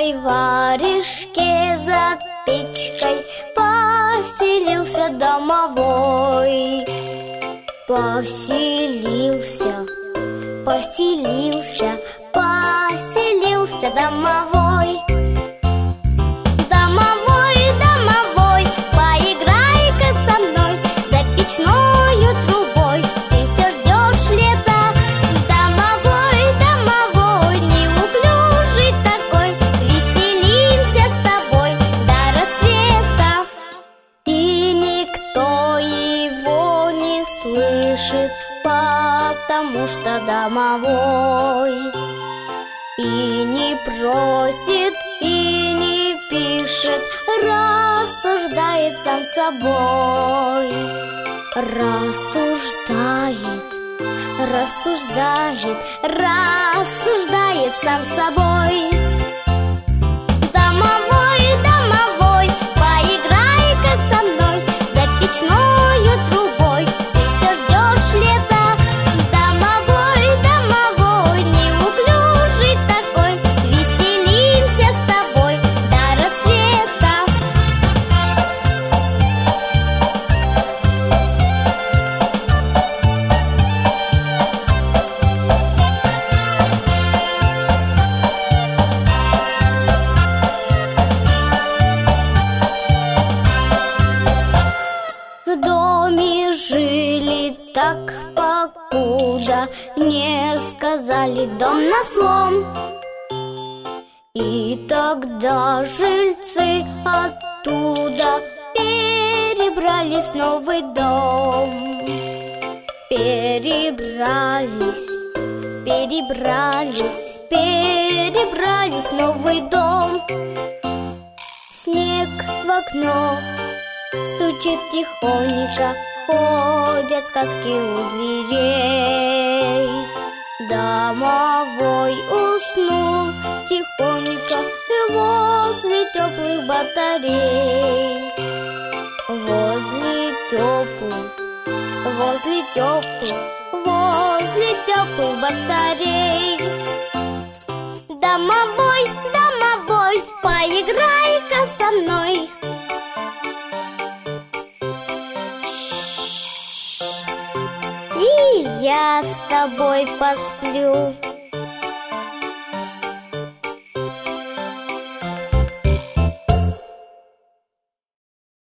старой варежке за печкой поселился домовой. Поселился, поселился, поселился домовой. Домовой, домовой, поиграй-ка со мной за печною трубой. Ты все ждешь лета. Домовой, домовой, неуклюжий такой, веселимся с тобой до рассвета. И никто его не слышит, потому что домовой и не просит, и не пишет, рассуждает сам собой. Рассуждает, рассуждает, рассуждает сам собой. Домовой, домовой, поиграй-ка со мной за печною трубой. Ты все ждешь лета. Домовой, домовой, неуклюжий такой, веселимся с тобой до рассвета. В доме жили так, покуда не сказали дом на слом. И тогда жильцы оттуда перебрались в новый дом. Перебрались, перебрались, перебрались в новый дом. Снег в окно стучит тихонько, ходят сказки у дверей. Домовой уснул тихонько возле теплых батарей. Возле теплых, возле теплых, возле теплых батарей. Домовой, домовой, поиграй-ка со мной. И я с тобой посплю.